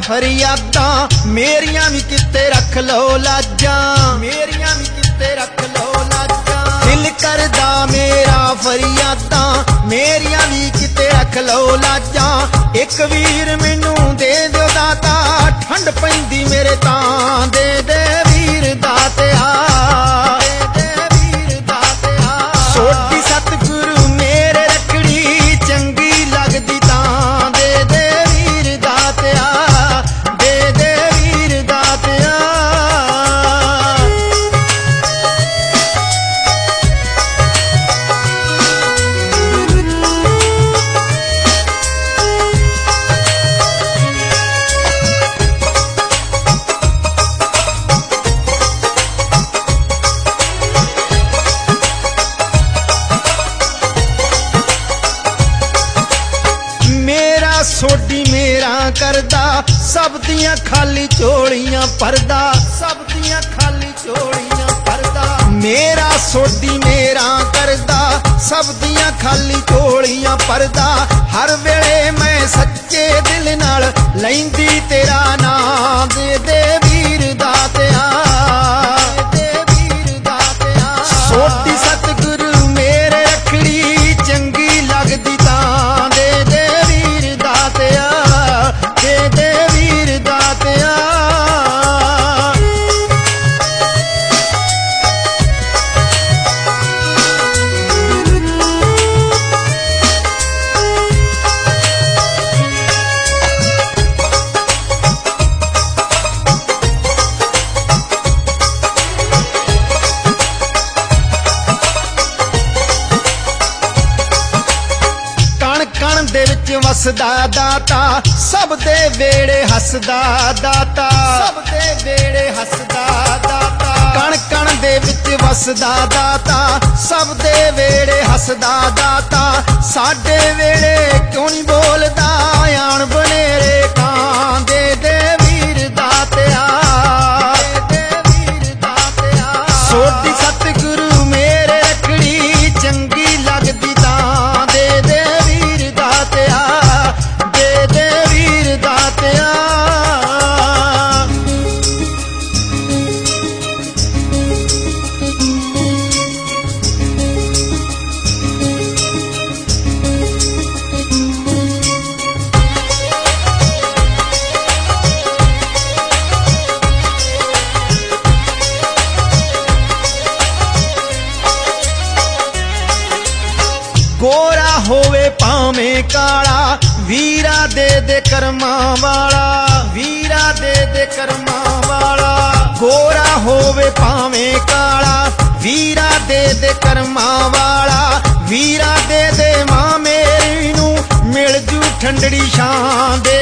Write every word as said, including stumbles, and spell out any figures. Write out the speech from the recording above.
फरियादां मेरियां भी किते रख लो लाजां, मेरियां भी किते रख लो लाजां। दिल करदा मेरा फरियादां मेरियां भी किते रख लो लाजां। एक वीर मैनू दे दो दाता ठंड पैंदी मेरे तां, दे दे वीर दातिया, दे दे वीर दातिया। सोडी सतगुरु मेरे रखड़ी चंगी लगदी तां, दे दे वीर दातिया, दे दे वीर दातिया। सोडी मेरा करदा सब दियां खाली झोलियां भरदा, सब दियां खाली झोलियां भरदा। मेरा सोडी मेरा करदा सब दियां खाली झोलियां भरदा। हर वेले मैं सच्चे दिल नाल लैंदी तेरा नाम, दे दे वीर दातिया, दे दे वीर दातिया। सोडी सतगुरु मेरे रखड़ी चंगी लगदी तां, दे दे वीर दातिया, दे दे वीर दातिया। कण दे विच वसदा दाता सब दे वेड़े हसदा दाता, सब दे वेड़े हसदा दाता। कण कण दे विच वसदा दाता सब दे वेड़े हसदा दाता। साडे वेड़े क्यों नहीं बोलदा आण बनेरे कां, दे दे वीर दातिया, दे दे वीर दातिया। सोडी सतगुरु मेरे रखड़ी चंगी लगदी तां, दे दे वीर दातिया, दे दे वीर दातिया। गोरा होवे भावें काला वीरा दे दे कर्मा वाला, वीरा दे दे कर्मा वाला। गोरा होवे भावें काला वीरा दे दे कर्मा वाला। वीरा दे दे मां मेरी नू मिल जू ठंडड़ी छां, दे